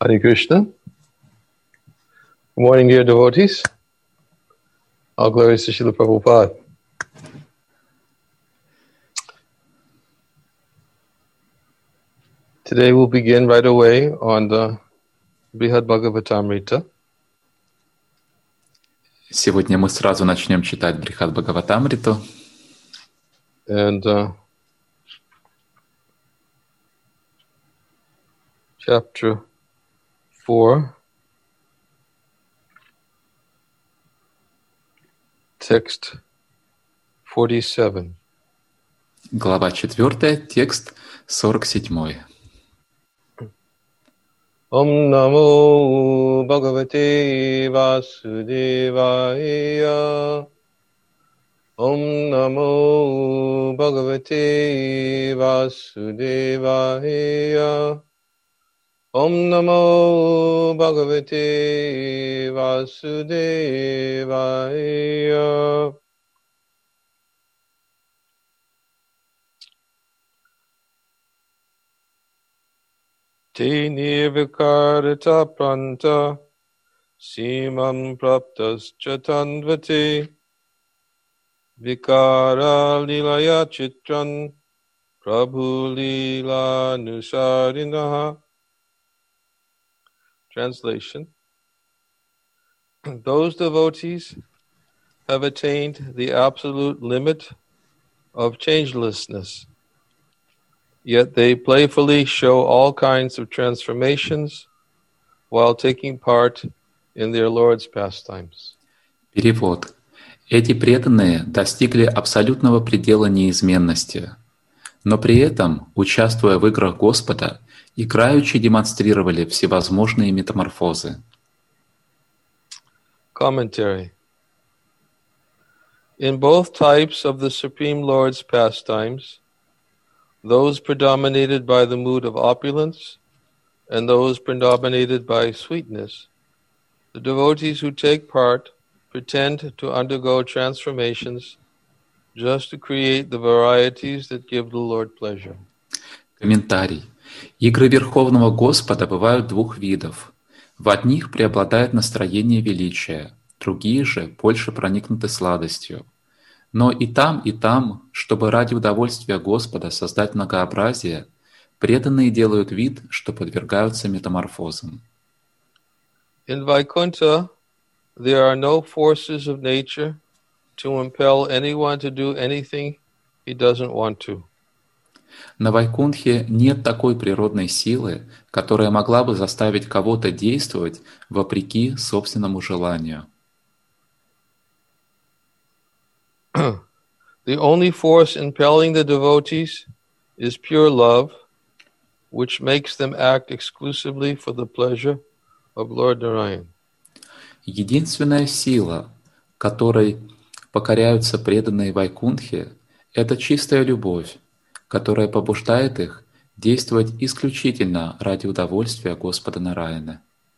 Hare Krishna. Good morning, dear devotees. All glories to Srila Prabhupada. Today we'll begin right away on the Brihad Bhagavatamrita. Сегодня мы сразу начнем читать Брихад Бхагаватамриту. And chapter 4, text 47. Глава 4, текст 47. Om Namo Bhagavate Vasudevaya. Om Namo Bhagavate Vasudevaya. Om Namo Bhagavate Vasudevaya. Te nirvikarita pranta simam praptascha tanvate vikara lilaya chitran prabhu lila nusarinaha. Translation. Those devotees have attained the absolute limit of changelessness, yet they playfully show all kinds of transformations while taking part in their Lord's pastimes. Перевод. Эти преданные достигли абсолютного предела неизменности, но при этом, участвуя в играх Господа, играючи демонстрировали всевозможные метаморфозы. Commentary. In both types of the Supreme Lord's pastimes, those predominated by the mood of opulence and those predominated by sweetness, the devotees who take part pretend to undergo transformations just to create the varieties that give the Lord pleasure. Комментарий. Игры Верховного Господа бывают двух видов. В одних преобладает настроение величия, другие же больше проникнуты сладостью. Но и там, чтобы ради удовольствия Господа создать многообразие, преданные делают вид, что подвергаются метаморфозам. In Vaikuntha, there are no forces of nature to impel anyone to do anything he doesn't want to. На Вайкунтхе нет такой природной силы, которая могла бы заставить кого-то действовать вопреки собственному желанию. The only force impelling the devotees is pure love, which makes them act exclusively for the pleasure of Lord Narayan. Единственная сила, которой покоряются преданные Вайкунтхе, это чистая любовь, которая побуждает их действовать исключительно ради удовольствия Господа Нараяна.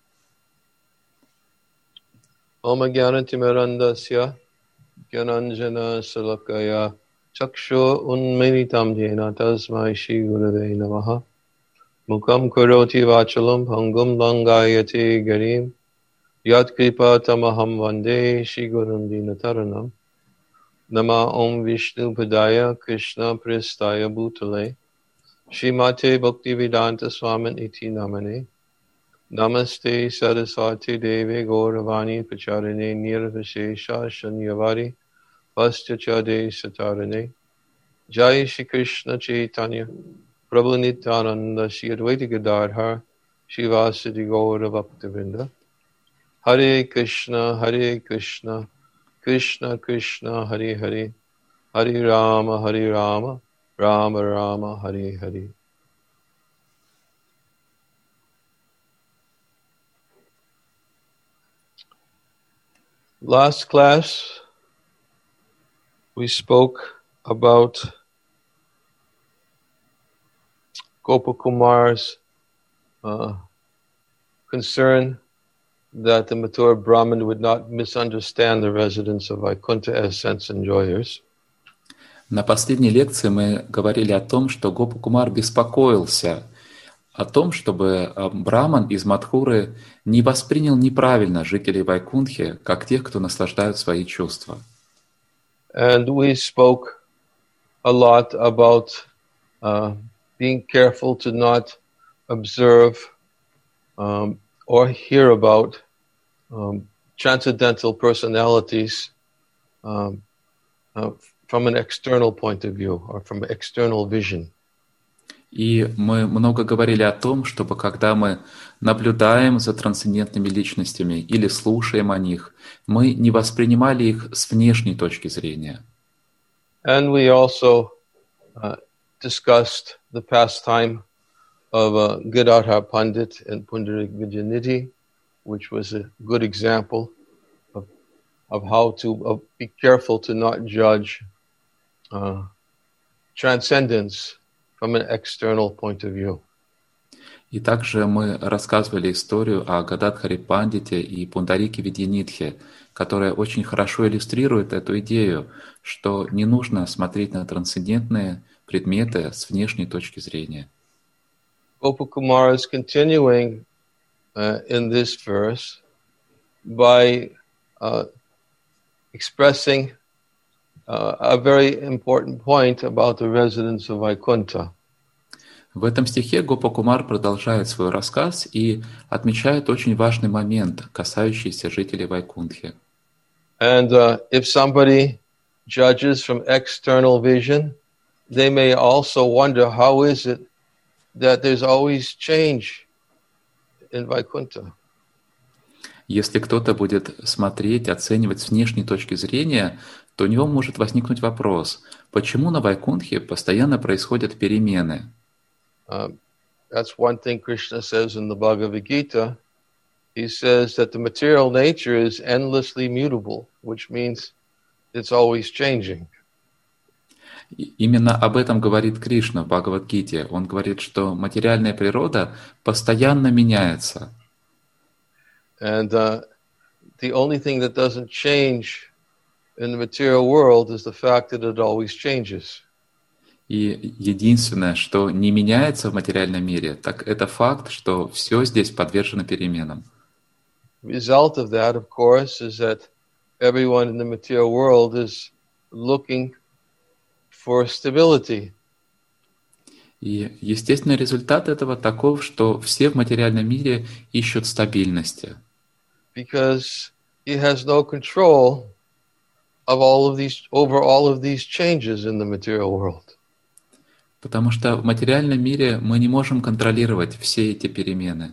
Om Jnanatimirandasya Gyananjana Salakaya Chakshu Unmilitam Jena Tasmai Shri Gurave Namaha Mukam Karoti Vachalam Pangum Langayati Garim Yat Kripa Tamaham Vande Shri Gurum Dinataranam Nama Om Vishnu Padaya Krishna Pristaya Bhutale Shrimate Bhaktivedanta Swamin Iti Namane Namaste Saraswati Devi Gauravani Pacharane Nirvashesha Shanyavari Vastyachade Satarane Jai Shri Krishna Chaitanya Prabhu Nityananda Shri Advaita Gadadhar Shri Vasadi Gaura Bhaktivinoda Hare Krishna Krishna Krishna Hare Hare Hare Rama Rama Rama Hare Hare. Last class, we spoke about Gopakumar's concern that the mature Brahmin would not misunderstand the residents of Vaikuntha as sense enjoyers. На последней лекции мы говорили о том, что Гопакумар беспокоился о том, чтобы Браман из Мадхуры не воспринял неправильно жителей Вайкунтхи, как тех, кто наслаждают свои чувства. And we spoke a lot about being careful to not observe or hear about transcendental personalities from an external point of view or from external vision. И мы много говорили о том, чтобы когда мы наблюдаем за трансцендентными личностями или слушаем о них, мы не воспринимали их с внешней точки зрения. And we also discussed the pastime of Gadadhar Pandit and Pundarik Vijayanidhi, which was a good example of how to be careful to not judge transcendence from an external point of view. И также мы рассказывали историю о Гададхаре Пандите и Пундарике Видьянитхе, которая очень хорошо иллюстрирует эту идею, что не нужно смотреть на трансцендентные предметы с внешней точки зрения. Gopakumar is continuing in this verse by expressing a very important point about the residents of Vaikuntha. В этом стихе Гопакумар продолжает свой рассказ и отмечает очень важный момент, касающийся жителей Вайкунтхи. And if somebody judges from external vision, they may also wonder how is it that there's always change in Vaikuntha. Если кто-то будет смотреть, оценивать с внешней точки зрения, то у него может возникнуть вопрос, почему на Вайкунтхе постоянно происходят перемены? That's one thing Krishna says in the Bhagavad Gita. He says that the material nature is endlessly mutable, which means it's always changing. Именно об этом говорит Кришна в Бхагавад-гите. Он говорит, что материальная природа постоянно меняется. And the only thing that doesn't change in the material world is the fact that it always changes. И единственное, что не меняется в материальном мире, так это факт, что все здесь подвержено переменам. Result of that, of course, is that everyone in the material world is looking for stability. И естественный результат этого таков, что все в материальном мире ищут стабильности. Because he has no control of over all of these changes in the material world. Потому что в материальном мире мы не можем контролировать все эти перемены.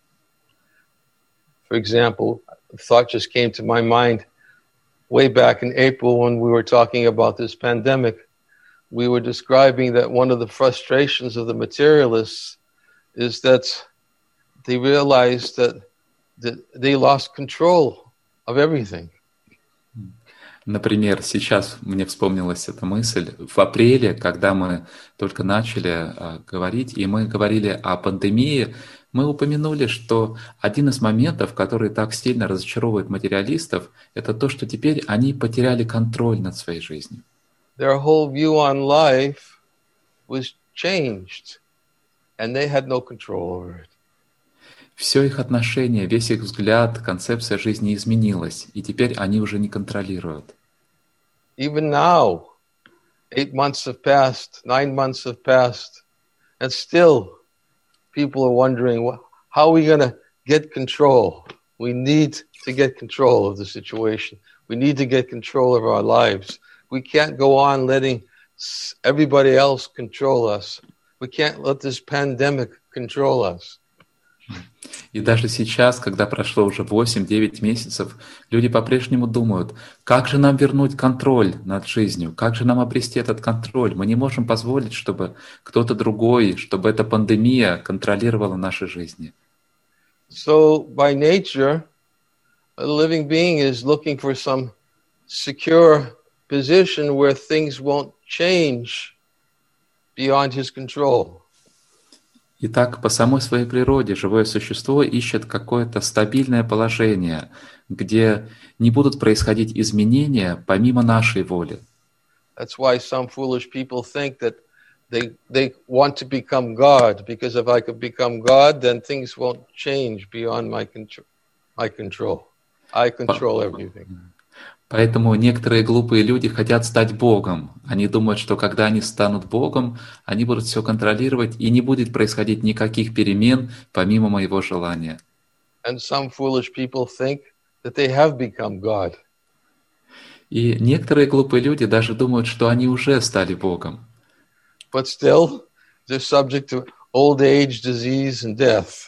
For example, a thought just came to my mind way back in April when we were talking about this pandemic. We were describing that one of the frustrations of the materialists is that they realized that they lost control of everything. Например, сейчас мне вспомнилась эта мысль. В апреле, когда мы только начали говорить, и мы говорили о пандемии, мы упомянули, что один из моментов, который так сильно разочаровывает материалистов, это то, что теперь они потеряли контроль над своей жизнью. Their whole view on life was changed, and they had no control over it. Все их отношение, весь их взгляд, концепция жизни изменилась, и теперь они уже не контролируют. Even now, 8 months have passed, 9 months have passed, and still people are wondering, how are we going to get control? We need to get control of the situation. We need to get control of our lives. We can't go on letting everybody else control us. We can't let this pandemic control us. И даже сейчас, когда прошло уже 8-9 месяцев, люди по-прежнему думают, как же нам вернуть контроль над жизнью, как же нам обрести этот контроль. Мы не можем позволить, чтобы кто-то другой, чтобы эта пандемия контролировала наши жизни. So, by nature, a living being is looking for some secure position where things won't change beyond his control. Итак, по самой своей природе живое существо ищет какое-то стабильное положение, где не будут происходить изменения помимо нашей воли. That's why some foolish people think that they want to become God, because if I could become God, then things won't change beyond my control. I control everything. Поэтому некоторые глупые люди хотят стать Богом. Они думают, что когда они станут Богом, они будут все контролировать, и не будет происходить никаких перемен помимо моего желания. And some foolish people think that they have become God. И некоторые глупые люди даже думают, что они уже стали Богом. But still, they're subject to old age, disease, and death.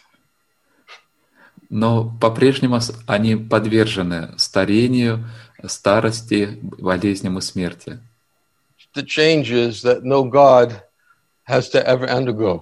Но по-прежнему они подвержены старению, старости, болезням и смерти. The changes that no God has to ever undergo.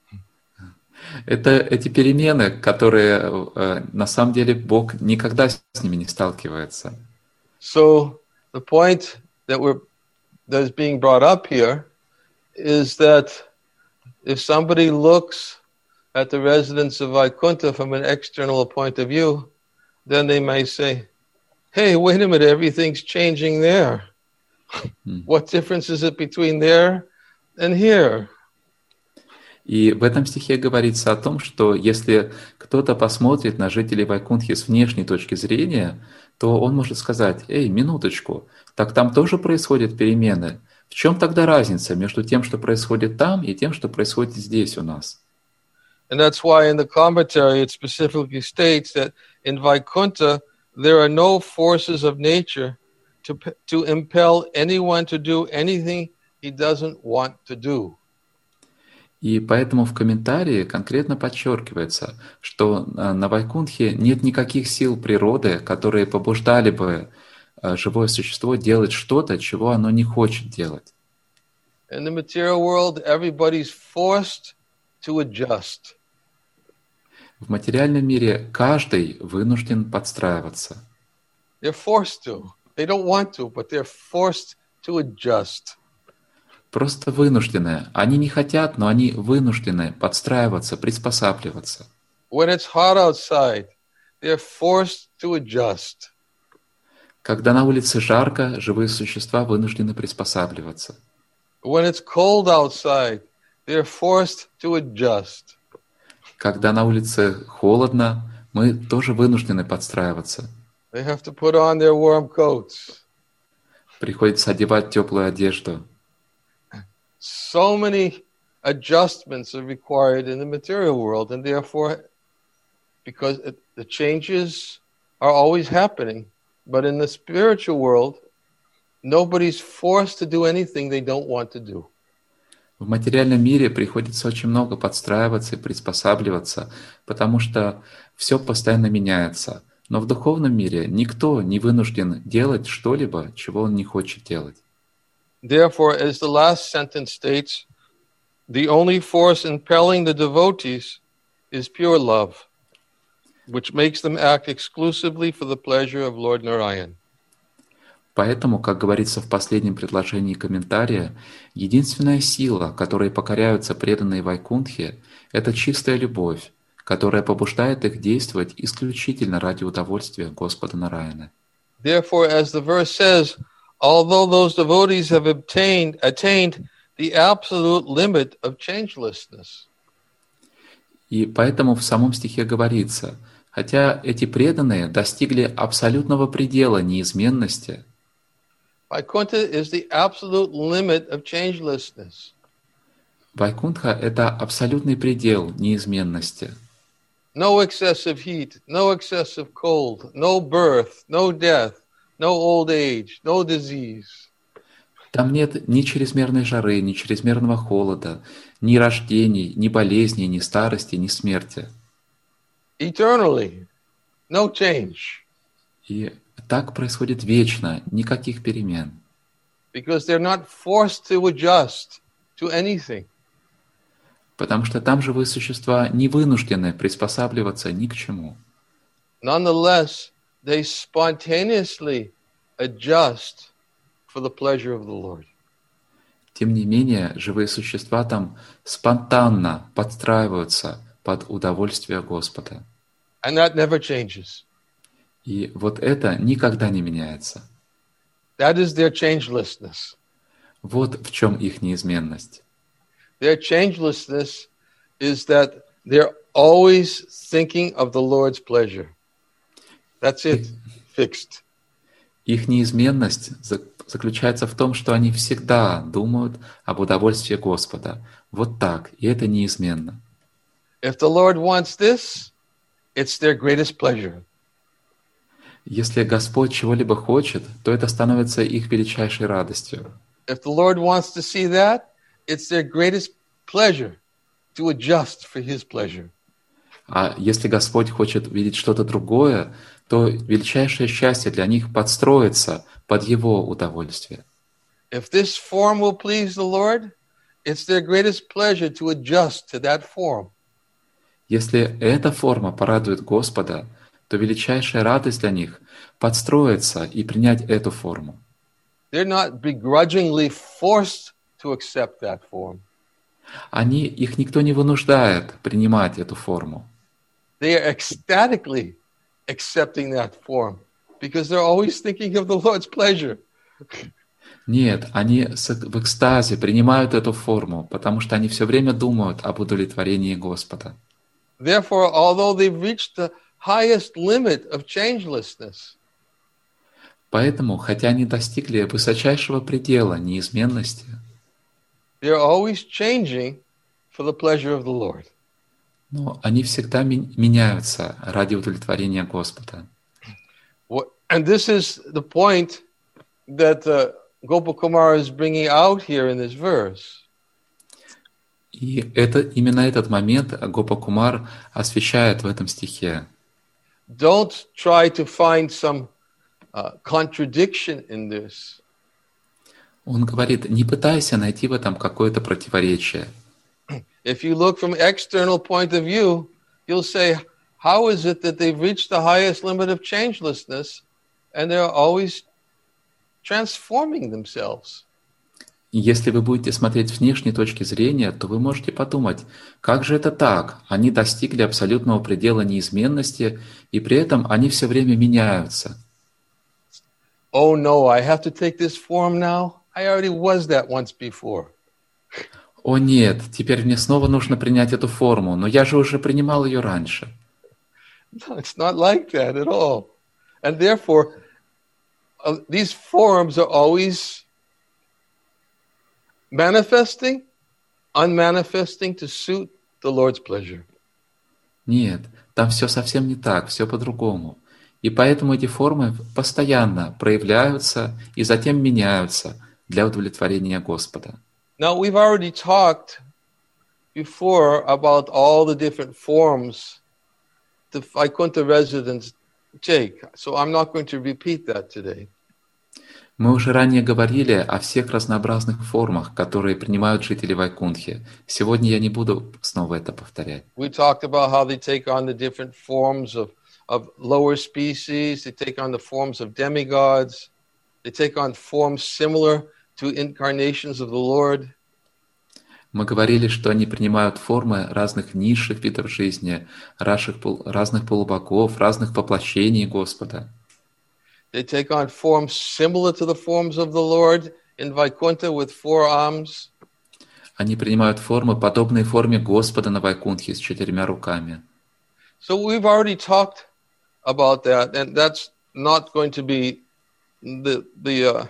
Это эти перемены, которые на самом деле Бог никогда с ними не сталкивается. So the point that is being brought up here is that if somebody looks at the residents of Vaikuntha from an external point of view, then they may say, hey, wait a minute, everything's changing there. What difference is it between there and here? И в этом стихе говорится о том, что если кто-то посмотрит на жителей Вайкунтхи с внешней точки зрения, то он может сказать: «Эй, минуточку, так там тоже происходят перемены. В чем тогда разница между тем, что происходит там, и тем, что происходит здесь у нас?» And that's why in the commentary it specifically states that in Vaikuntha there are no forces of nature to impel anyone to do anything he doesn't want to do. И поэтому в комментарии конкретно подчеркивается, что на Вайкунтхе нет никаких сил природы, которые побуждали бы живое существо делать что-то, чего оно не хочет делать. In the material world, everybody's forced to adjust. В материальном мире каждый вынужден подстраиваться. They're forced to. They don't want to, but they're forced to adjust. Просто вынуждены. Они не хотят, но они вынуждены подстраиваться, приспосабливаться. When it's hot outside, they're forced to adjust. Когда на улице жарко, живые существа вынуждены приспосабливаться. When it's cold outside, they're forced to adjust. Когда на улице холодно, мы тоже вынуждены подстраиваться. They have to put on their warm coats. Приходится одевать теплую одежду. So many adjustments are required in the material world, and therefore, because the changes are always happening, but in the spiritual world, nobody's forced to do anything they don't want to do. В материальном мире приходится очень много подстраиваться и приспосабливаться, потому что все постоянно меняется. Но в духовном мире никто не вынужден делать что-либо, чего он не хочет делать. Therefore, as the last sentence states, the only force impelling the devotees is pure love, which makes them act exclusively for the pleasure of Lord Narayan. Поэтому, как говорится в последнем предложении комментария, единственная сила, которой покоряются преданные Вайкунтхе, это чистая любовь, которая побуждает их действовать исключительно ради удовольствия Господа Нараяна. Therefore, as the verse says, although those devotees have attained the absolute limit of changelessness. И поэтому в самом стихе говорится, хотя эти преданные достигли абсолютного предела неизменности, Vaikuntha is the absolute limit of changelessness. Вайкунтха — это абсолютный предел неизменности. No excessive heat, no excessive cold, no birth, no death, no old age, no disease. Там нет ни чрезмерной жары, ни чрезмерного холода, ни рождений, ни болезней, ни старости, ни смерти. Eternally, no change. И так происходит вечно, никаких перемен. Because they're not forced to adjust to anything. Потому что там живые существа не вынуждены приспосабливаться ни к чему. Nonetheless, they spontaneously adjust for the pleasure of the Lord. Тем не менее, живые существа там спонтанно подстраиваются под удовольствие Господа. And that never changes. И вот это никогда не меняется. That is their changelessness. Вот в чем их неизменность. Their changelessness is that they're always thinking of the Lord's pleasure. That's it. Fixed. Их неизменность заключается в том, что они всегда думают об удовольствии Господа. Вот так, и это неизменно. If the Lord wants this, it's their greatest pleasure. Если Господь чего-либо хочет, то это становится их величайшей радостью. If the Lord wants to see that, it's their greatest pleasure to adjust for His pleasure. А если Господь хочет видеть что-то другое, то величайшее счастье для них подстроиться под Его удовольствие. If this form will please the Lord, it's their greatest pleasure to adjust to that form. Если эта форма порадует Господа, то величайшая радость для них подстроиться и принять эту форму. They're not begrudgingly forced to accept that form. Их никто не вынуждает принимать эту форму. They are ecstatically accepting that form because they're always thinking of the Lord's pleasure. Нет, они в экстазе принимают эту форму, потому что они все время думают об удовлетворении Господа. Therefore, although they've reached the highest limit of changelessness, Поэтому, хотя они достигли высочайшего предела неизменности, they're always changing for the pleasure of the Lord. но они всегда меняются ради удовлетворения Господа. And this is the point that Gopakumar is bringing out here in this verse. И именно этот момент Гопакумар освещает в этом стихе. Don't try to find some contradiction in this. Он говорит, не пытайся найти в этом какое-то противоречие. If you look from external point of view, you'll say, how is it that they've reached the highest limit of changelessness and they're always transforming themselves? Если вы будете смотреть с внешней точки зрения, то вы можете подумать, как же это так? Они достигли абсолютного предела неизменности, и при этом они все время меняются. Oh no, I have to take this form now? I already was that once before. О нет, теперь мне снова нужно принять эту форму, но я же уже принимал ее раньше. No, it's not like that at all. And therefore, these forms are always manifesting, unmanifesting to suit the Lord's pleasure. Нет, там все совсем не так, все по-другому. И поэтому эти формы постоянно проявляются и затем меняются для удовлетворения Господа. Now, we've already talked before about all the different forms the Vaikuntha residents take, so I'm not going to repeat that today. Мы уже ранее говорили о всех разнообразных формах, которые принимают жители Вайкунтхи. Сегодня я не буду снова это повторять. We talked about how they take on the different forms of lower species, they take on the forms of demigods, they take on forms similar to incarnations of the Lord. Мы говорили, что они принимают формы разных низших видов жизни, разных полубогов, разных воплощений Господа. They take on forms similar to the forms of the Lord in Vaikuntha with 4 arms. Они принимают формы, подобные форме Господа на Вайкунтхе с 4 руками. So we've already talked about that, and that's not going to be the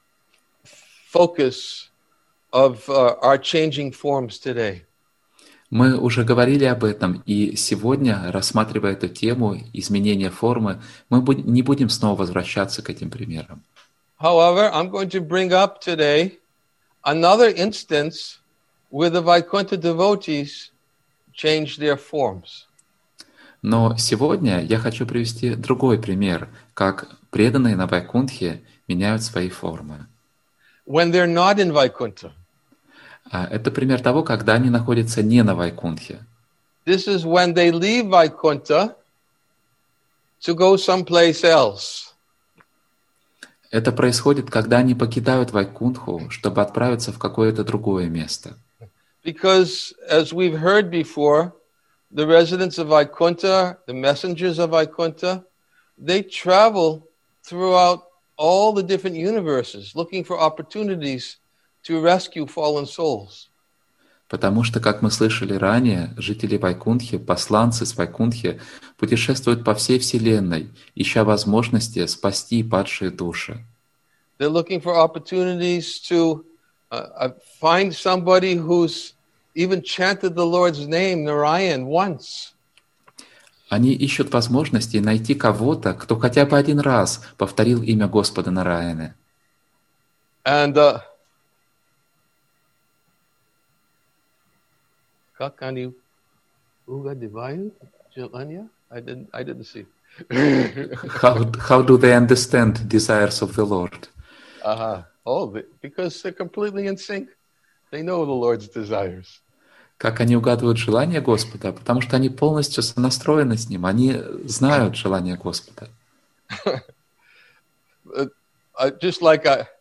focus of our changing forms today. Мы уже говорили об этом, и сегодня, рассматривая эту тему изменения формы, мы не будем снова возвращаться к этим примерам. However, I'm going to bring up today another instance where the Vaikuntha devotees changed their forms. Но сегодня я хочу привести другой пример, как преданные на Вайкунтхе меняют свои формы. When they're not in Vaikuntha. Это пример того, когда они находятся не на Вайкунтхе. This is when they leave Vaikuntha to go someplace else. Это происходит, когда они покидают Вайкунтху, чтобы отправиться в какое-то другое место. Because, as we've heard before, the residents of Vaikuntha, the messengers of Vaikuntha, they travel throughout all the different universes looking for opportunities to rescue fallen souls. Потому что, как мы слышали ранее, жители Вайкунтхи, посланцы с Вайкунтхи, путешествуют по всей Вселенной, ища возможности спасти падшие души. They're looking for opportunities to find somebody who's even chanted the Lord's name, Narayan, once. Они ищут возможности найти кого-то, кто хотя бы один раз повторил имя Господа Нараяны. And как они угадывают желания? I didn't see. How do they understand desires of the Lord? Because they're completely in sync. They know the Lord's desires. Как они угадывают желания Господа? Потому что они полностью сонастроены с Ним. Они знают желания Господа. Just like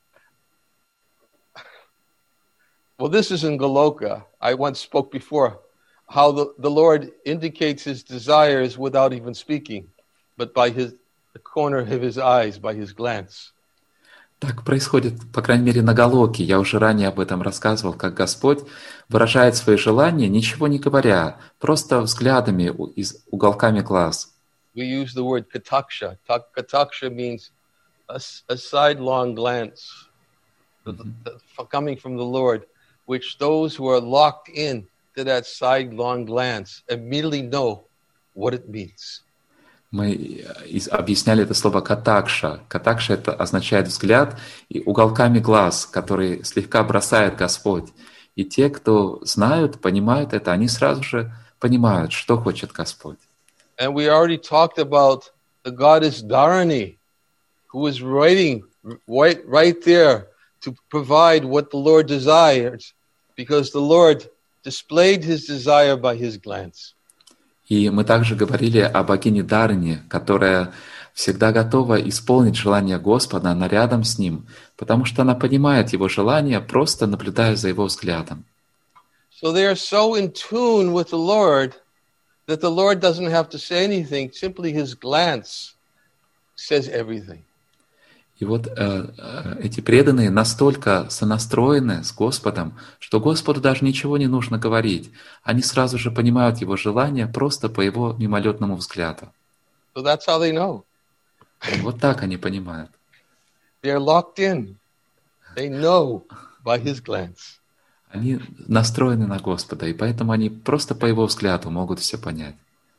this is in Goloka. I once spoke before how the Lord indicates His desires without even speaking, but by the corner of His eyes, by His glance. Так происходит, по крайней мере, на Галоке. Я уже ранее об этом рассказывал, как Господь выражает свои желания, ничего не говоря, просто взглядами, уголками глаз. We use the word kataksha. Kataksha means a sidelong glance coming from the Lord, which those who are locked in to that sidelong glance immediately know what it means. Мы объясняли это слово катакша. Катакша это означает взгляд и уголками глаз, который слегка бросает Господь. И те, кто знают, понимают это, они сразу же понимают, что хочет Господь. And we already talked about the goddess Dharani, who is waiting right there to provide what the Lord desires, because the Lord displayed His desire by His glance. И мы также говорили о богине Дарни, которая всегда готова исполнить желание Господа, она рядом с Ним, потому что она понимает Его желание, просто наблюдая за Его взглядом. So they are so in tune with the Lord that the Lord doesn't have to say anything, simply His glance says everything. И вот эти преданные настолько сонастроены с Господом, что Господу даже ничего не нужно говорить. Они сразу же понимают Его желание просто по Его мимолетному взгляду. So that's how they know. Вот так они понимают. They're locked in. They know by His glance. Они настроены на Господа, и поэтому они просто по Его взгляду могут все понять.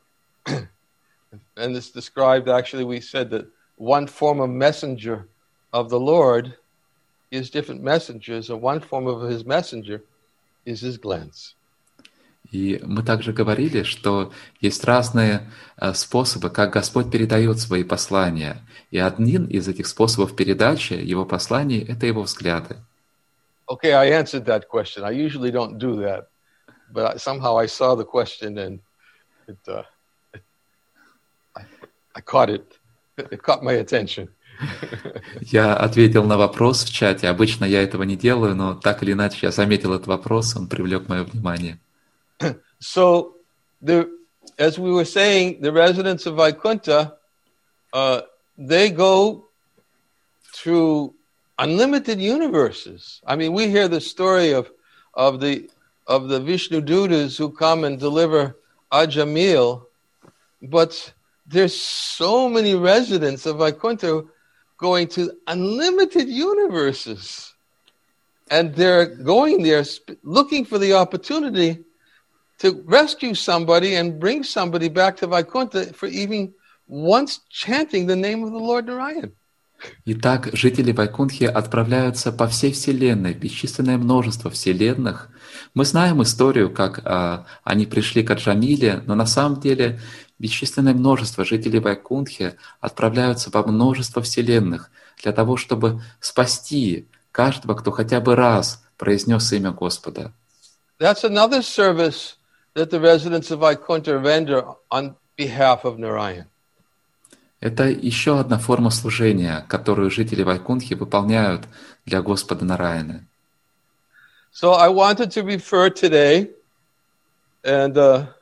And it's described, actually, we said that one form of messenger of the Lord is different messengers, and one form of His messenger is His glance. И мы также говорили, что есть разные способы, как Господь передает свои послания. И один из этих способов передачи Его посланий — это Его взгляды. Okay, I answered that question. I usually don't do that, but somehow I saw the question and I caught it. It caught my attention. Я ответил на вопрос в чате. Обычно я этого не делаю, но так или иначе я заметил этот вопрос, он привлек мое внимание. So, as we were saying, the residents of Vaikuntha, they go through unlimited universes. I mean, we hear the story of the Vishnu Dutas who come and deliver Ajamil, but there's so many residents of Vaikuntha going to unlimited universes. And they're going there looking for the opportunity to rescue somebody and bring somebody back to Vaikuntha for even once chanting the name of the Lord Narayan. Итак, жители Вайкунтхи отправляются по всей Вселенной, бесчисленное множество вселенных. Мы знаем историю, как они пришли к Аджамиле, но на самом деле бесчисленное множество жителей Вайкунтхи отправляются во множество вселенных для того, чтобы спасти каждого, кто хотя бы раз произнес имя Господа. That's another service that the residents of Vaikuntha render on behalf of Narayan. Это еще одна форма служения, которую жители Вайкунтхи выполняют для Господа Нараяны. So I wanted to refer today, and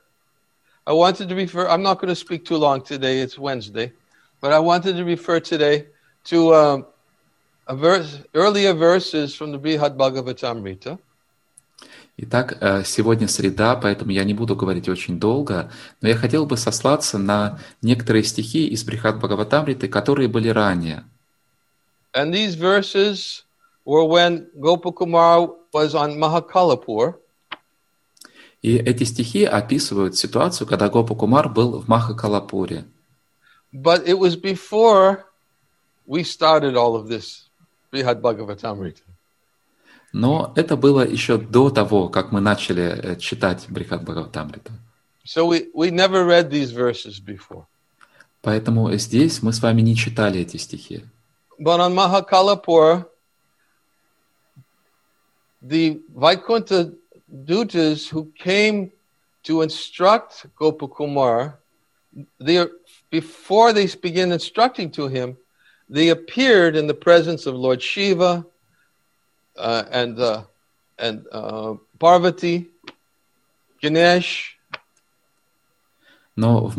I'm not going to speak too long today, it's Wednesday, but I wanted to refer today to earlier verses from the Brihad Bhagavatamrita. Итак, сегодня среда, поэтому я не буду говорить очень долго, но я хотел бы сослаться на некоторые стихи из Брихат Бхагаватамриты, которые были ранее. And these verses were when Gopakumar was on Mahakalapur. И эти стихи описывают ситуацию, когда Гопа Кумар был в Махакалапуре. But it was before we started all of this Brihad Bhagavatamrita. Но это было еще до того, как мы начали читать Брихат Бхагаватамриту. So we never read these verses before. Поэтому здесь мы с вами не читали эти стихи. But on Mahakalapur, the Vaikuntha Dutas who came to instruct Gopakumar, before they began instructing to him, they appeared in the presence of Lord Shiva and Parvati, Ganesh, Но в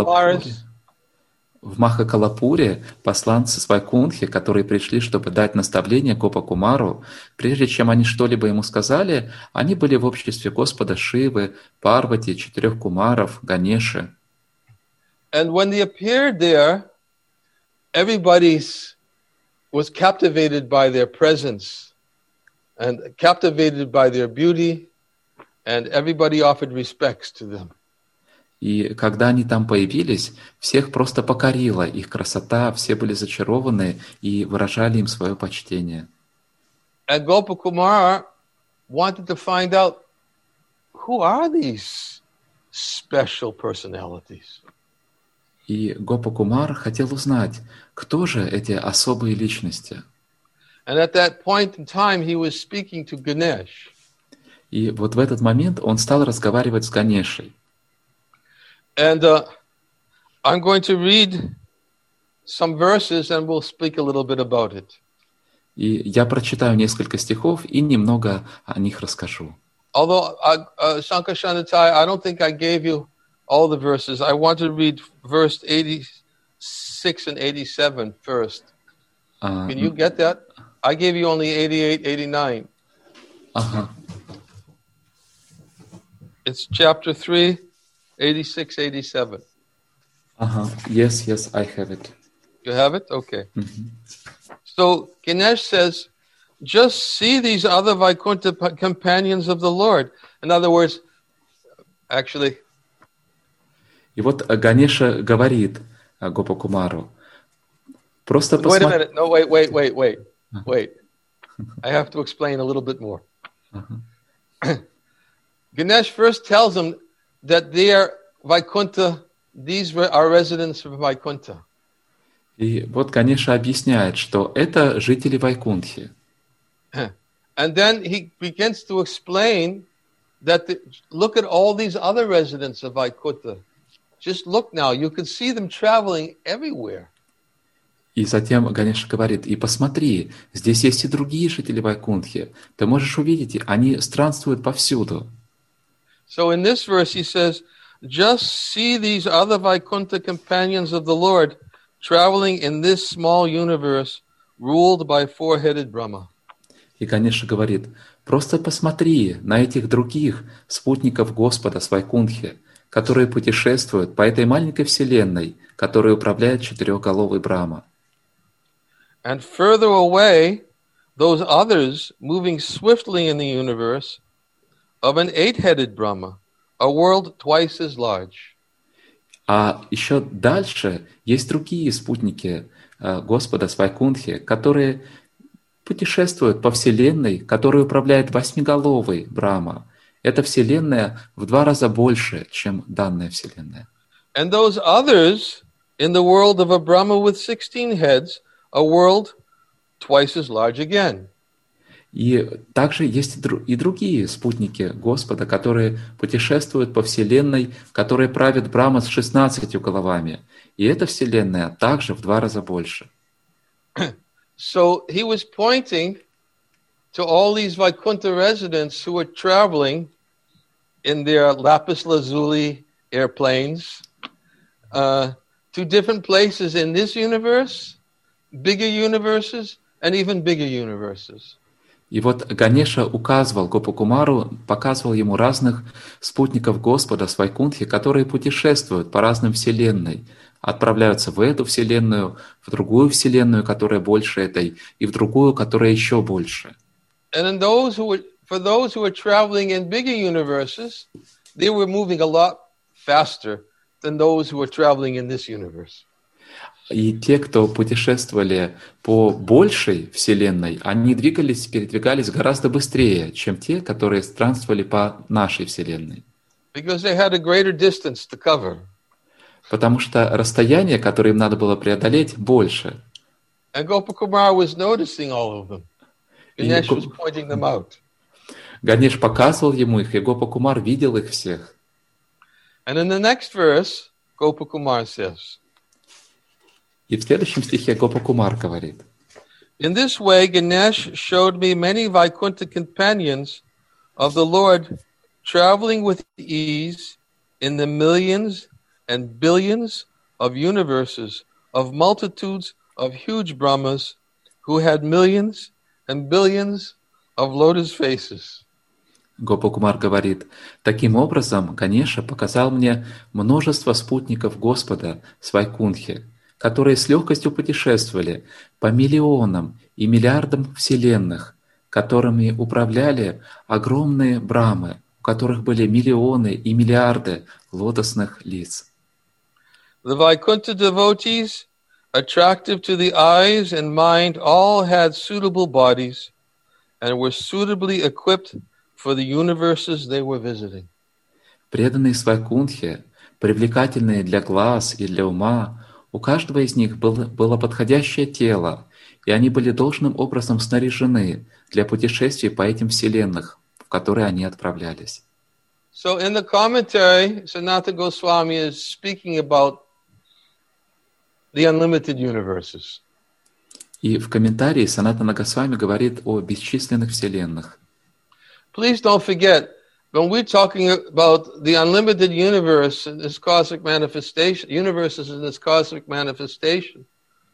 Махакалапуре посланцы с Вайкунхи, которые пришли, чтобы дать наставление Гопа Кумару, прежде чем они что-либо ему сказали, они были в обществе Господа Шивы, Парвати, 4 Кумаров, Ганеши. And when they appeared there, everybody was captivated by their presence and captivated by their beauty, and everybody offered respects to them. И когда они там появились, всех просто покорила их красота, все были зачарованы и выражали им свое почтение. And Gopakumar wanted to find out, who are these special personalities? И Гопа Кумар хотел узнать, кто же эти особые личности. And at that point in time, he was speaking to Ganesh. И вот в этот момент он стал разговаривать с Ганешей. And I'm going to read some verses and we'll speak a little bit about it. И я прочитаю несколько стихов и немного о них расскажу. Although, Shankar-Shantatai, I don't think I gave you all the verses. I want to read verse 86 and 87 first. Can you get that? I gave you only 88, 89. Ага. It's chapter 3, 86, 87. Yes, I have it. You have it? Okay. So Ganesh says, just see these other Vaikuntha companions of the Lord. In other words, actually... И вот Ганеша говорит Гопа Кумару, просто Wait a minute. No, wait. Wait. I have to explain a little bit more. Ganesh first tells him that they are Vaikuntha, these are residents of Vaikuntha. И вот Ганеша объясняет, что это жители Вайкунтхи. And then he begins to explain that, look at all these other residents of Vaikuntha. Just look now, you can see them traveling everywhere. И затем Ганеша говорит, и посмотри, здесь есть и другие жители Вайкунтхи. Ты можешь увидеть, они странствуют повсюду. So in this verse he says, just see these other Vaikuntha companions of the Lord traveling in this small universe ruled by four-headed Brahma. И Ганеша говорит, просто посмотри на этих других спутников Господа с Вайкунтхи, которые путешествуют по этой маленькой вселенной, которой управляет четырехголовый Брахма. And further away, those others moving swiftly in the universe of an eight-headed Brahma, a world twice as large. А еще дальше есть другие спутники Господа с Вайкунтхи, которые путешествуют по вселенной, которой управляет восьмиголовый Брахма. Эта вселенная в 2 раза больше, чем данная вселенная. And those others in the world of a Brahma with 16 heads, a world twice as large again. И также есть и другие спутники Господа, которые путешествуют по вселенной, которой правит Брахма с 16 головами. И эта вселенная также в 2 раза больше. So he was pointing to all these Vaikuntha residents who were traveling in their lapis lazuli airplanes to different places in this universe, bigger universes, and even bigger universes. И вот Ганеша указывал Гопакумару, показывал ему разных спутников Господа с Вайкунтхи, которые путешествуют по разным вселенной, отправляются в эту вселенную, в другую вселенную, которая больше этой, и в другую, которая еще больше. And in for those who were traveling in bigger universes, they were moving a lot faster than those who were traveling in this universe. И те, кто путешествовали по большей вселенной, они передвигались гораздо быстрее, чем те, которые странствовали по нашей вселенной. Because they had a greater distance to cover. Потому что расстояние, которое им надо было преодолеть, больше. And Gopakumar was noticing all of them. Ganesh was pointing them out. Ганеш показывал ему их, и Гопакумар видел их всех. And in the next verse, Gopakumar says, и в следующем стихе Гопакумар говорит: In this way, Ganesh showed me many Vaikuntha companions of the Lord traveling with ease in the millions and billions of universes, of multitudes of huge Brahmas who had millions and billions of lotus faces. Гопакумар говорит: таким образом Ганеша показал мне множество спутников Господа с Вайкунтхи, которые с легкостью путешествовали по миллионам и миллиардам вселенных, которыми управляли огромные брамы, у которых были миллионы и миллиарды лотосных лиц. The Vaikuntha devotees, attractive to the eyes and mind, all had suitable bodies and were suitably equipped for the universes they were visiting. Преданные Вайкунтхе, привлекательные для глаз и для ума, у каждого из них было подходящее тело, и они были должным образом снаряжены для путешествий по этим вселенных, в которые они отправлялись. So in the commentary, Sanatana Goswami is speaking about the unlimited universes. И в комментарии Санатана Госвами говорит о бесчисленных вселенных. Please don't forget, when we're talking about the unlimited universe in this cosmic manifestation, universes in this cosmic manifestation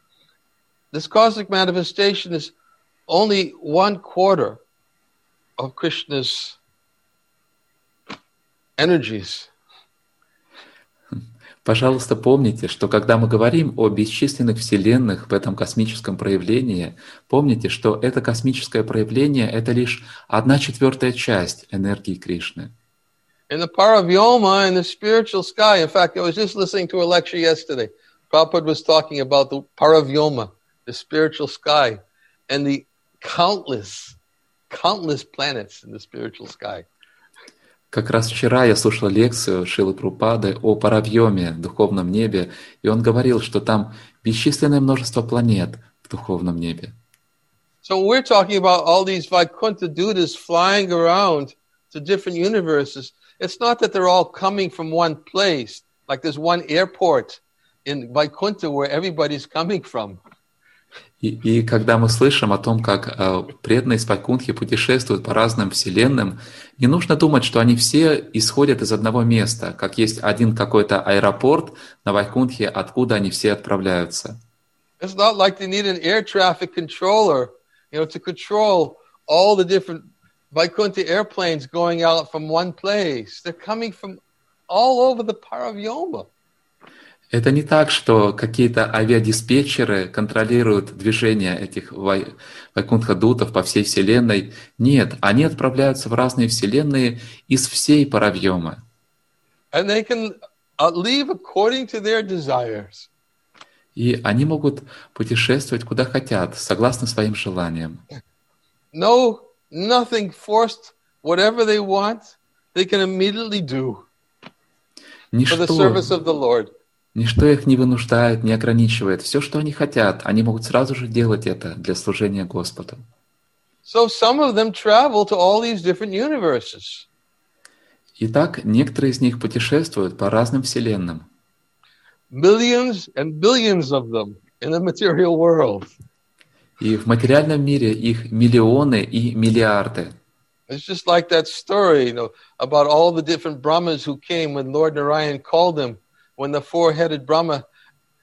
is only 1/4 of Krishna's energies. Пожалуйста, помните, что когда мы говорим о бесчисленных вселенных в этом космическом проявлении, помните, что это космическое проявление — это лишь 1/4 часть энергии Кришны. In the Paravyoma, in the spiritual sky, in fact, I was just listening to a lecture yesterday. Prabhupada was talking about the Paravyoma, the spiritual sky, and the countless planets in the spiritual sky. Как раз вчера я слушал лекцию Шрилы Прабхупады о Паравьоме, духовном небе, и он говорил, что там бесчисленное множество планет в духовном небе. So we're talking about all these Vaikuntha dutas flying around to different universes. It's not that they're all coming from one place, like there's one airport in Vaikuntha where everybody's coming from. И когда мы слышим о том, как преданные из Вайкунтхи путешествуют по разным вселенным, не нужно думать, что они все исходят из одного места, как есть один какой-то аэропорт на Вайкунтхе, откуда они все отправляются. It's not like they need an air traffic controller, to control all the different Vaikuntha airplanes going out from one place. They're coming from all over the Paravyoma. Это не так, что какие-то авиадиспетчеры контролируют движение этих вайкунтха-дутов по всей Вселенной. Нет, они отправляются в разные вселенные из всей Паравьомы. And they can leave according to their desires. И они могут путешествовать куда хотят, согласно своим желаниям. No, nothing forced. Whatever they want, they can immediately do for the service of the Lord. Ничто их не вынуждает, не ограничивает. Все, что они хотят, они могут сразу же делать это для служения Господу. So some of them travel to all these different universes. Итак, некоторые из них путешествуют по разным вселенным. Millions and billions of them in the material world. И в материальном мире их миллионы и миллиарды. It's just like that story, about all the different Brahmas who came when Lord Narayan called them. When the four-headed Brahma,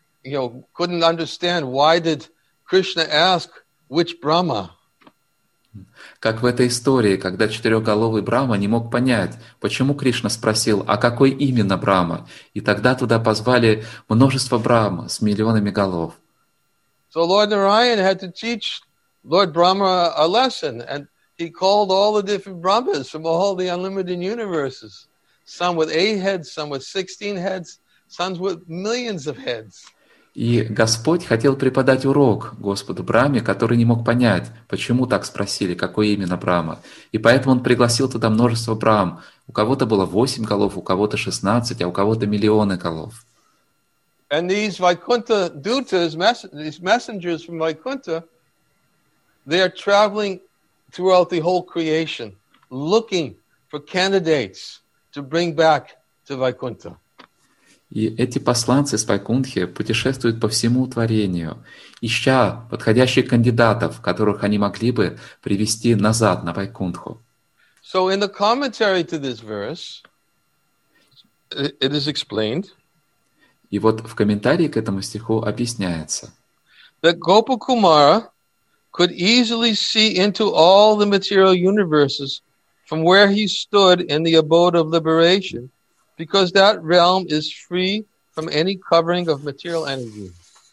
couldn't understand, why did Krishna ask which Brahma? Как в этой истории, когда четырехголовый Брахма не мог понять, почему Кришна спросил, а какой именно Брахма, и тогда туда позвали множество Брахма с миллионами голов. So Lord Narayan had to teach Lord Brahma a lesson, and he called all the different Brahmas from all the unlimited universes. Some with 8 heads, some with 16 heads, some with millions of heads. И Господь хотел преподать урок Господу Брахме, который не мог понять, почему так спросили, какой именно Брахма. И поэтому он пригласил туда множество Брахм. У кого-то было 8 голов, у кого-то 16, а у кого-то миллионы голов. And these Vaikuntha Dutas, these messengers from Vaikuntha, they are traveling throughout the whole creation, looking for candidates to bring back to Vaikuntha. И эти посланцы с Вайкунтхи путешествуют по всему творению, ища подходящих кандидатов, которых они могли бы привести назад на Вайкунтху. So in the commentary to this verse, it is explained И вот в комментарии к этому стиху объясняется, that Gopakumara could easily see into all the material universes from where he stood in the abode of liberation, because that realm is free from any covering of material energy.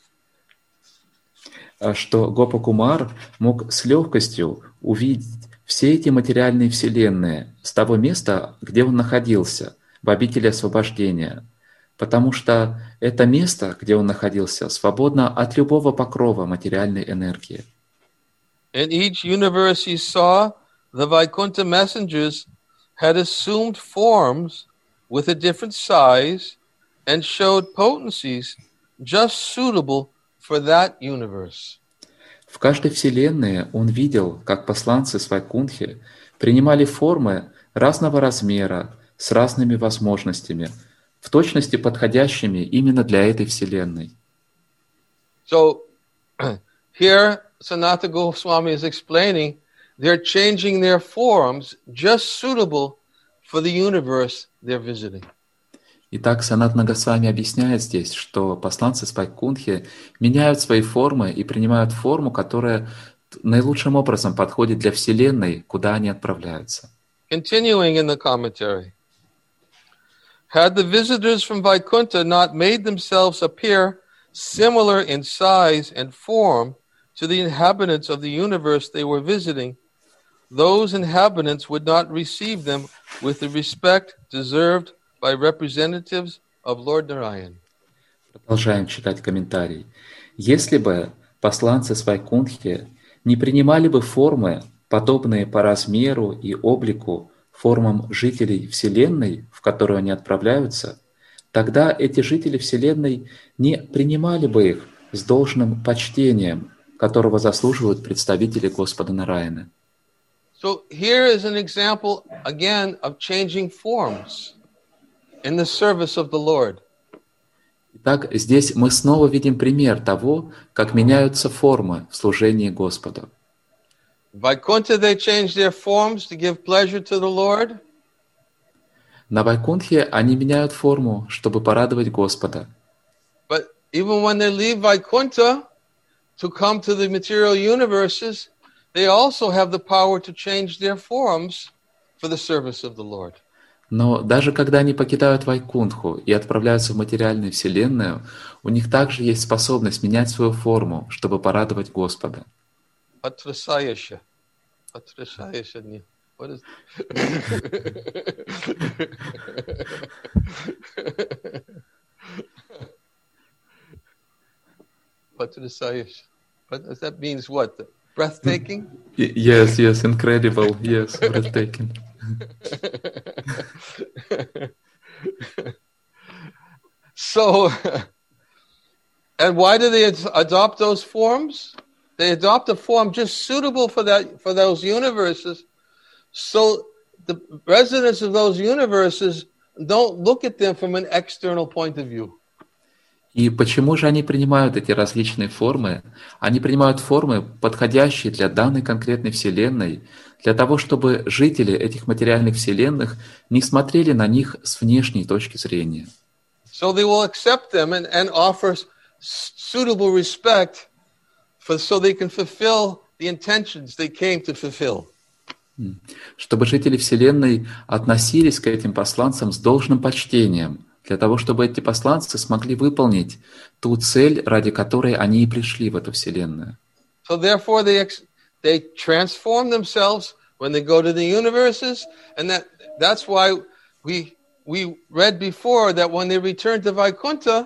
что Гопакумар мог с легкостью увидеть все эти материальные вселенные с того места, где он находился, в обители освобождения, потому что это место, где он находился, свободно от любого покрова материальной энергии. In each universe he saw, the Vaikuntha messengers had assumed forms with a different size and showed potencies just suitable for that universe. В каждой вселенной он видел, как посланцы с Вайкунтхи принимали формы разного размера, с разными возможностями, в точности подходящими именно для этой вселенной. So here Sanatana Goswami is explaining they're changing their forms just suitable for the universe they're visiting. Итак, Санатана Госвами объясняет здесь, что посланцы с Вайкунтхи меняют свои формы и принимают форму, которая наилучшим образом подходит для вселенной, куда они отправляются. Continuing in the commentary. Had the visitors from Vaikuntha not made themselves appear similar in size and form to the inhabitants of the universe they were visiting, those inhabitants would not receive them with the respect deserved by representatives of Lord Narayan. Продолжаем читать комментарий. Если бы посланцы с Вайкунтхи не принимали бы формы, подобные по размеру и облику формам жителей Вселенной, в которую они отправляются, тогда эти жители Вселенной не принимали бы их с должным почтением, которого заслуживают представители Господа Нараяны. So here is an example again of changing forms in the service of the Lord. Итак, здесь мы снова видим пример того, как меняются формы в служении Господу. Vaikuntha, they changed their forms to give pleasure to the Lord. На Вайкунтхе они меняют форму, чтобы порадовать Господа. But even when they leave Vaikuntha to come to the material universes, they also have the power to change their forms for the service of the Lord. Но даже когда они покидают Вайкунтху и отправляются в материальную вселенную, у них также есть способность менять свою форму, чтобы порадовать Господа. Patrasayasha. Patrasayasha. What is Patrasayasha. But that means what? Breathtaking? Yes, incredible. Yes, breathtaking. So, and why do they adopt those forms? They adopt a form just suitable for those universes, so the residents of those universes don't look at them from an external point of view. И почему же они принимают эти различные формы? Они принимают формы, подходящие для данной конкретной вселенной, для того, чтобы жители этих материальных вселенных не смотрели на них с внешней точки зрения. So they will accept them and offer suitable respect so they can fulfill the intentions they came to fulfill. Чтобы жители Вселенной относились к этим посланцам с должным почтением, для того, чтобы эти посланцы смогли выполнить ту цель, ради которой они и пришли в эту Вселенную. So therefore they transform themselves when they go to the universes, and that's why we read before that when they return to Vaikuntha,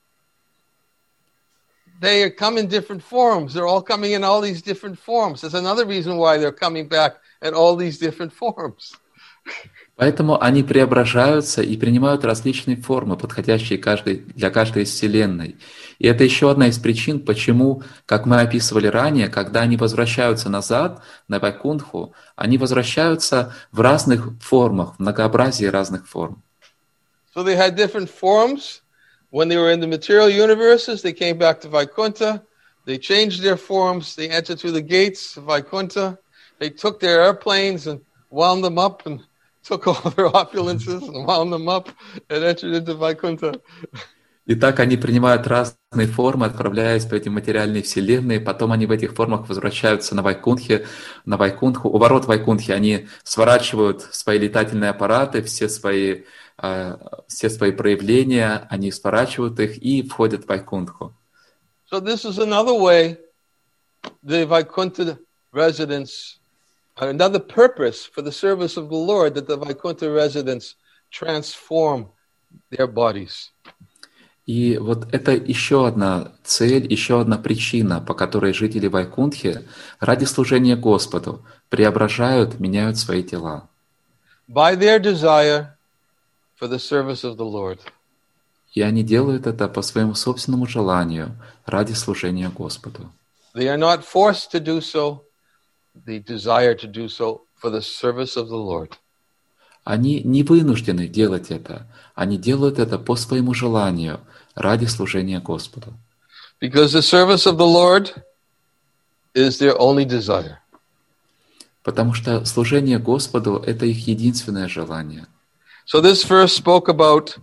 they come in different forms. They're all coming in all these different forms. There's another reason why they're coming back in all these different forms. Поэтому они преображаются и принимают различные формы, подходящие для каждой из Вселенной. И это еще одна из причин, почему, как мы описывали ранее, когда они возвращаются назад на Вайкунтху, они возвращаются в разных формах, в многообразии разных форм. So they had different forms. When they were in the material universes, they came back to Vaikuntha. They changed their forms. They entered through the gates of Vaikuntha. They took their airplanes and wound them up and took all their opulences and wound them up and entered into Vaikuntha. Итак, они принимают разные формы, отправляясь в эти материальные вселенные, потом они в этих формах возвращаются на Вайкунтху. У ворот Вайкунтхи они сворачивают свои летательные аппараты, все свои проявления, они сворачивают их и входят в Вайкунтху. So this is another way the Vaikuntha residents, another purpose for the service of the Lord, that the Vaikuntha residents transform their bodies. И вот это еще одна цель, еще одна причина, по которой жители Вайкунтхи ради служения Господу преображают, меняют свои тела. By their desire for the service of the Lord. И они делают это по своему собственному желанию, ради служения Господу. They are not forced to do so. They desire to do so for the service of the Lord. Они не вынуждены делать это. Они делают это по своему желанию, ради служения Господу. Because the service of the Lord is their only desire. Потому что служение Господу – это их единственное желание. So this verse spoke about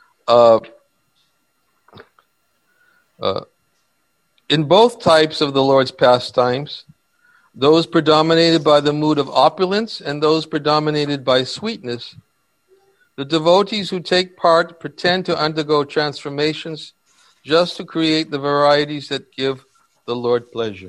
in both types of the Lord's pastimes, those predominated by the mood of opulence and those predominated by sweetness. The devotees who take part pretend to undergo transformations just to create the varieties that give the Lord pleasure.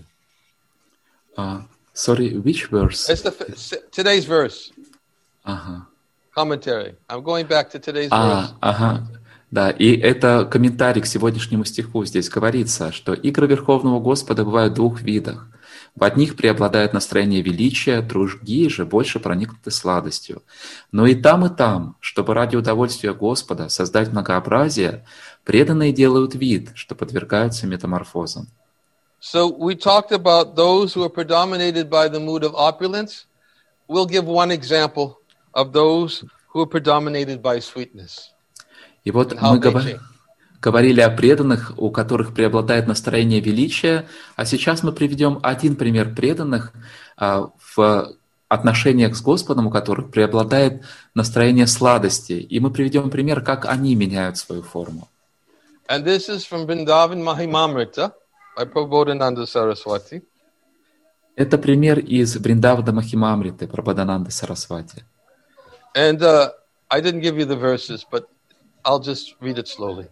Sorry, which verse? It's today's verse. Ага. Commentary. I'm going back to today's verse. Ага. Да, и это комментарий к сегодняшнему стиху. Здесь говорится, что игры Верховного Господа бывают в двух видах. В одних преобладает настроение величия, другие же больше проникнуты сладостью. Но и там, чтобы ради удовольствия Господа создать многообразие, преданные делают вид, что подвергаются метаморфозам. So we talked about those who are predominated by the mood of opulence. We'll give one example of those who are predominated by sweetness. И вот мы говорили о преданных, у которых преобладает настроение величия, а сейчас мы приведем один пример преданных в отношениях с Господом, у которых преобладает настроение сладости. И мы приведем пример, как они меняют свою форму. And this is from Vrindavan Mahimamrita by Prabodhananda Saraswati. Это пример из Вриндавана Махимамриты, Прабодхананды Сарасвати. And I didn't give you the verses, but I'll just read it slowly.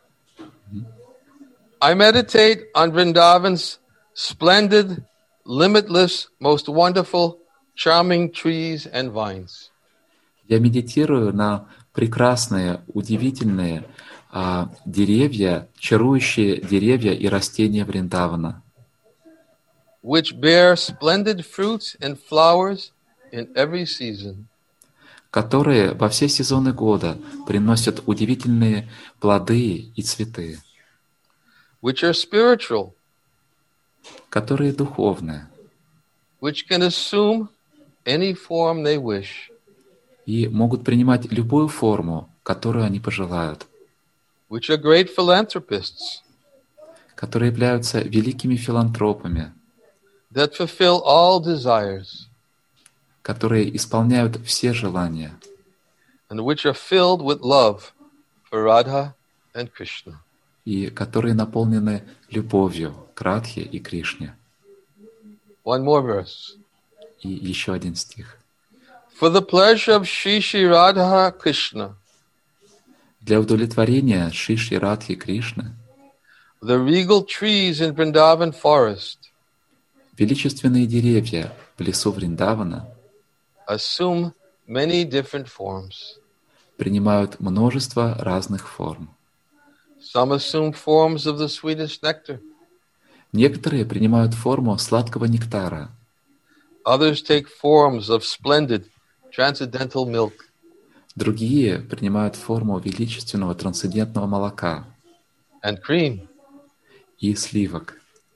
I meditate on Vrindavan's splendid, limitless, most wonderful, charming trees and vines. Я медитирую на прекрасные, удивительные деревья, чарующие деревья и растения Вриндавана, which bear splendid fruits and flowers in every season. Которые во все сезоны года приносят удивительные плоды и цветы, which are spiritual, которые духовные, which can assume any form they wish, и могут принимать любую форму, которую они пожелают, which are great philanthropists, которые являются великими филантропами, that fulfill all desires, которые исполняют все желания, and which are filled with love for Radha and Krishna. И которые наполнены любовью к Радхе и Кришне. One more verse. И еще один стих. For the pleasure of Shri Shri Radha Krishna, Для удовлетворения Шиши Радхи Кришны the regal trees in Vrindavan forest величественные деревья в лесу Вриндавана assume many different forms. принимают множество разных форм. Some assume forms of the sweetest nectar. Некоторые принимают форму сладкого нектара, Others take forms of splendid transcendental milk. другие принимают форму величественного трансцендентного молока And cream. и сливок.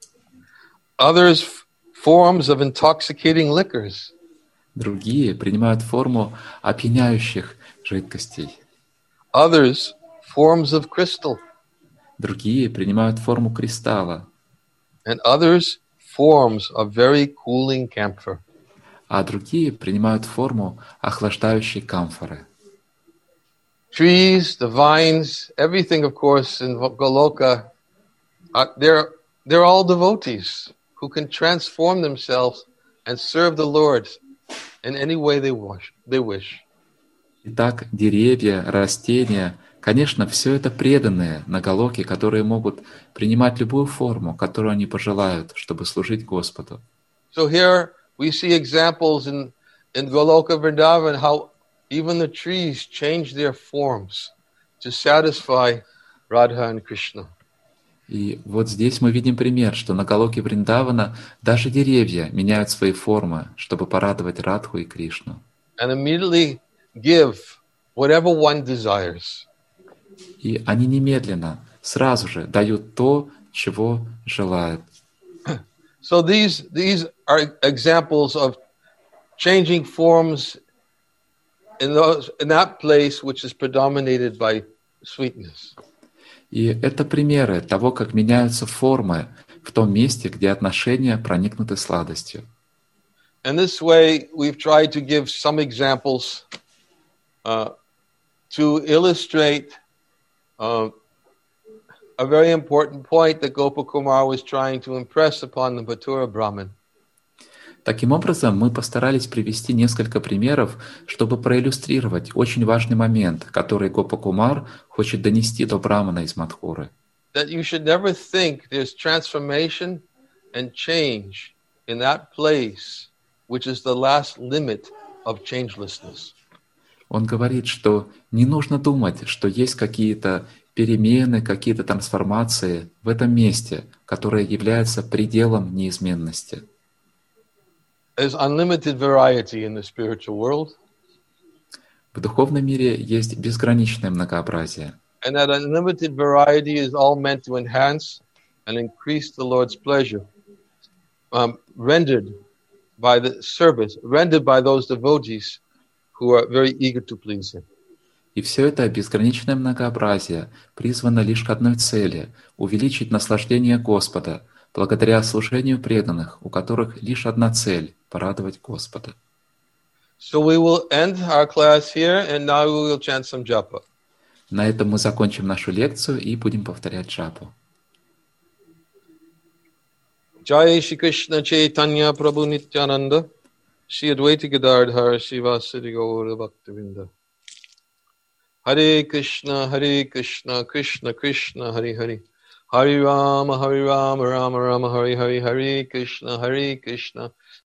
Others forms of intoxicating liquors. Другие принимают форму опьяняющих жидкостей. Others forms of crystal. Другие принимают форму кристалла, And others forms of very cooling camphor. а другие принимают форму охлаждающей камфоры. Trees, the vines, everything, of course, in Goloka, they're all devotees who can transform themselves and serve the Lord in any way they wish. Итак, деревья, растения, конечно, все это преданные на Галоке, которые могут принимать любую форму, которую они пожелают, чтобы служить Господу. So here we see examples in Goloka Vrindavan how even the trees change their forms to satisfy Radha and Krishna. И вот здесь мы видим пример, что на Галоке Вриндавана даже деревья меняют свои формы, чтобы порадовать Радху и Кришну. And immediately give whatever one desires. И они немедленно, сразу же дают то, чего желают. So these are examples of changing forms in that place which is predominated by sweetness. И это примеры того, как меняются формы в том месте, где отношения проникнуты сладостью. In this way, we've tried to give some examples to illustrate a very important point that Gopakumar was trying to impress upon the Mathura Brahmin. Таким образом, мы постарались привести несколько примеров, чтобы проиллюстрировать очень важный момент, который Гопакумар хочет донести до Брамана из Мадхуры. That you should never think there's transformation and change in that place, which is the last limit of changelessness. Он говорит, что не нужно думать, что есть какие-то перемены, какие-то трансформации в этом месте, которое является пределом неизменности. There's unlimited variety in the spiritual world. В духовном мире есть безграничное многообразие. And that unlimited variety is all meant to enhance and increase the Lord's pleasure, rendered by the service, rendered by those devotees who are very eager to please Him. И все это безграничное многообразие призвано лишь к одной цели — увеличить наслаждение Господа, благодаря служению преданных, у которых лишь одна цель — порадовать Господа. So we will end our class here, and now we will chant some japa. На этом мы закончим нашу лекцию и будем повторять джапу. Jai Shri Krishna Chaitanya Prabhu Nityananda Shri Advaita Gadadhar Srivasadi Gaura Bhaktavinda Hare Krishna Krishna Krishna Hare Hare Hare Rama Rama Rama Hare Hare Hare Krishna